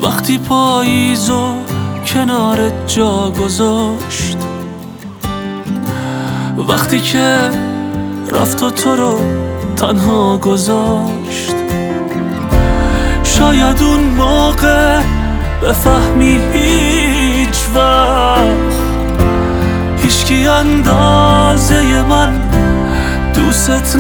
وقتی پاییزو کنارت جا گذاشت، وقتی که رفت و تو رو تنها گذاشت. شاید اون موقع بفهمی هیچ وقت هیچکی اندازه من دوست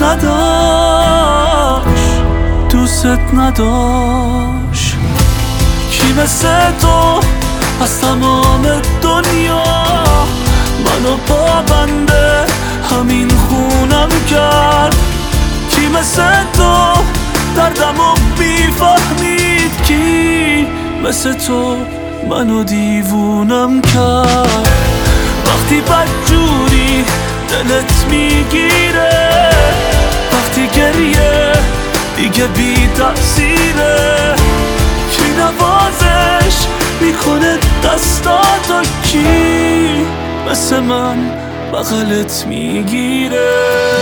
نداشت. کی مثل تو از تمام دنیا منو پابنده همین خونم کرد؟ کی مثل تو دردمو بیفهمید؟ کی مثل تو منو دیوونم کرد؟ وقتی بدجوری دلت میگیره، وقتی گریه دیگه بی تأثیره، کی نوازش میکنه دستاتو؟ کی مثل من بغلت میگیره؟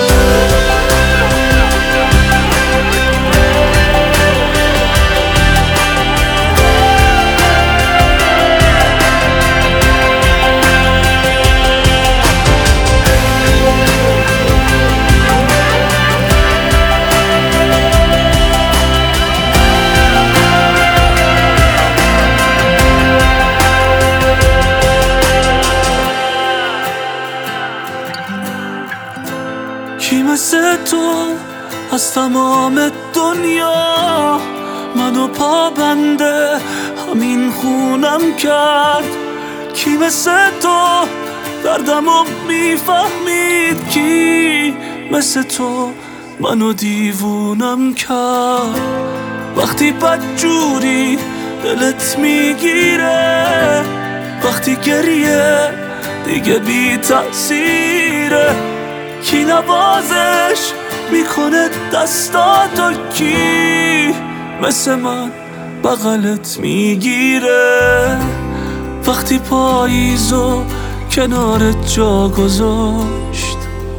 کی مثل تو از تمام دنیا منو پابنده همین خونم کرد؟ کی مثل تو دردمو میفهمید؟ کی مثل تو منو دیوونم کرد؟ وقتی بدجوری دلت میگیره، وقتی گریه دیگه بی تأثیره، کی نوازش میکنه دستاتو؟ کی مثل من بغلت میگیره؟ وقتی پاییزو کنارت جا گذاشت،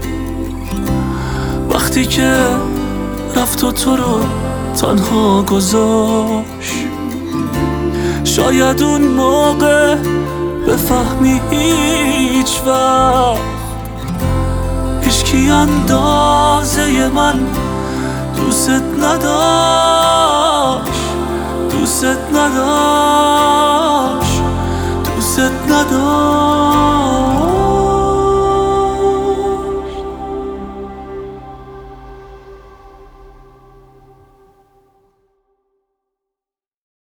وقتی که رفت و تو رو تنها گذاشت. شاید اون موقع بفهمی هیچ وقت هیچکی اندازه من دوست نداشت.